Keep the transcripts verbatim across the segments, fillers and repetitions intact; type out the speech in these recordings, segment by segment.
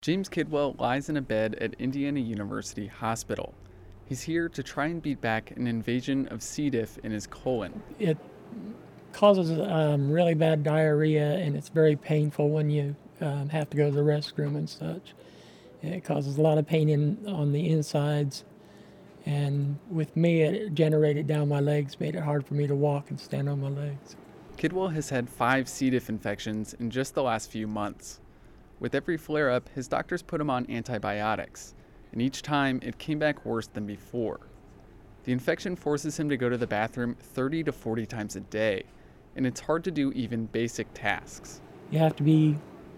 James Kidwell lies in a bed at Indiana University Hospital. He's here to try and beat back an invasion of C. diff in his colon. It causes um, really bad diarrhea, and it's very painful when you um, have to go to the restroom and such. It causes a lot of pain in, on the insides, and with me, it generated down my legs, made it hard for me to walk and stand on my legs. Kidwell has had five C. diff infections in just the last few months. With every flare-up, his doctors put him on antibiotics, and each time it came back worse than before. The infection forces him to go to the bathroom thirty to forty times a day, and it's hard to do even basic tasks. You have to be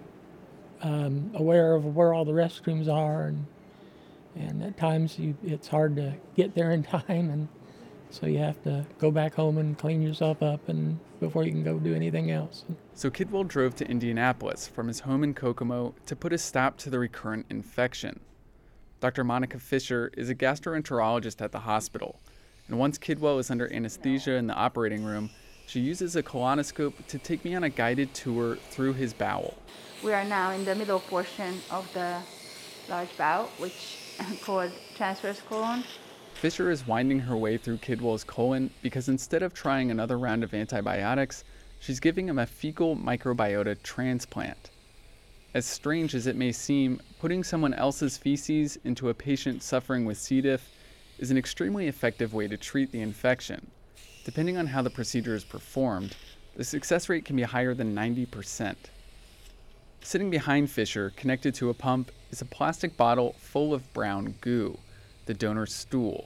um, aware of where all the restrooms are, and and at times you, it's hard to get there in time, and so you have to go back home and clean yourself up and before you can go do anything else. So Kidwell drove to Indianapolis from his home in Kokomo to put a stop to the recurrent infection. Doctor Monica Fisher is a gastroenterologist at the hospital, and once Kidwell is under anesthesia in the operating room, she uses a colonoscope to take me on a guided tour through his bowel. We are now in the middle portion of the large bowel, which is called transverse colon. Fisher is winding her way through Kidwell's colon because instead of trying another round of antibiotics, she's giving him a fecal microbiota transplant. As strange as it may seem, putting someone else's feces into a patient suffering with C. diff is an extremely effective way to treat the infection. Depending on how the procedure is performed, the success rate can be higher than ninety percent. Sitting behind Fisher, connected to a pump, is a plastic bottle full of brown goo, the donor's stool.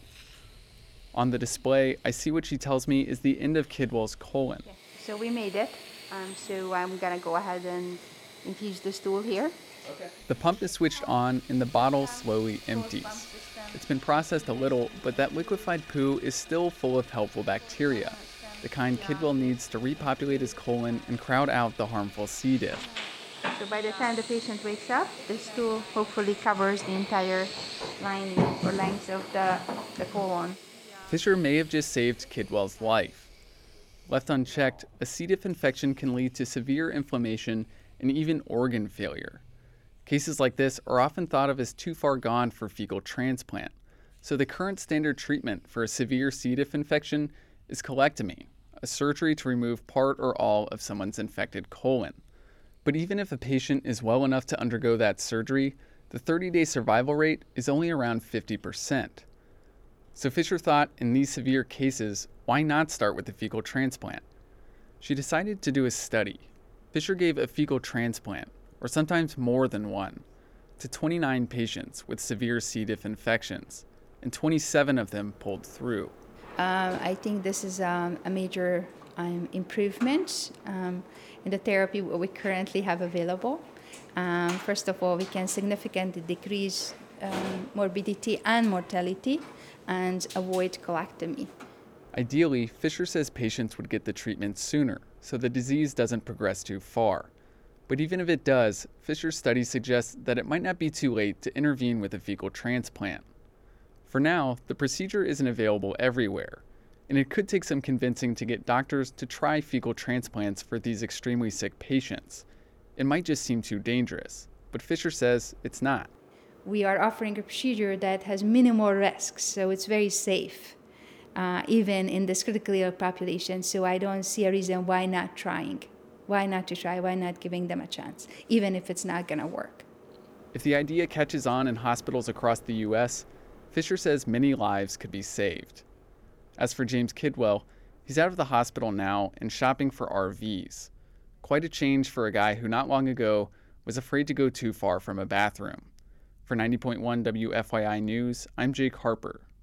On the display, I see what she tells me is the end of Kidwell's colon. Okay. So we made it. Um, so I'm going to go ahead and infuse the stool here. Okay. The pump is switched on and the bottle slowly empties. It's been processed a little, but that liquefied poo is still full of helpful bacteria, the kind Kidwell needs to repopulate his colon and crowd out the harmful C. diff. So by the time the patient wakes up, the stool hopefully covers the entire lining or length of the, the colon. Fisher may have just saved Kidwell's life. Left unchecked, a C. diff infection can lead to severe inflammation and even organ failure. Cases like this are often thought of as too far gone for fecal transplant, so the current standard treatment for a severe C. diff infection is colectomy, a surgery to remove part or all of someone's infected colon. But even if a patient is well enough to undergo that surgery, the thirty-day survival rate is only around fifty percent. So Fisher thought, in these severe cases, why not start with the fecal transplant? She decided to do a study. Fisher gave a fecal transplant, or sometimes more than one, to twenty-nine patients with severe C. diff infections, and twenty-seven of them pulled through. Um, I think this is um, a major um, improvement um, in the therapy we currently have available. Um, first of all, we can significantly decrease um, morbidity and mortality and avoid colectomy. Ideally, Fisher says patients would get the treatment sooner, so the disease doesn't progress too far. But even if it does, Fisher's study suggests that it might not be too late to intervene with a fecal transplant. For now, the procedure isn't available everywhere, and it could take some convincing to get doctors to try fecal transplants for these extremely sick patients. It might just seem too dangerous, but Fisher says it's not. We are offering a procedure that has minimal risks, so it's very safe, uh, even in this critically ill population. So I don't see a reason why not trying. Why not to try? Why not giving them a chance, even if it's not going to work? If the idea catches on in hospitals across the U S, Fisher says many lives could be saved. As for James Kidwell, he's out of the hospital now and shopping for R Vs. Quite a change for a guy who not long ago was afraid to go too far from a bathroom. For ninety point one W F Y I News, I'm Jake Harper.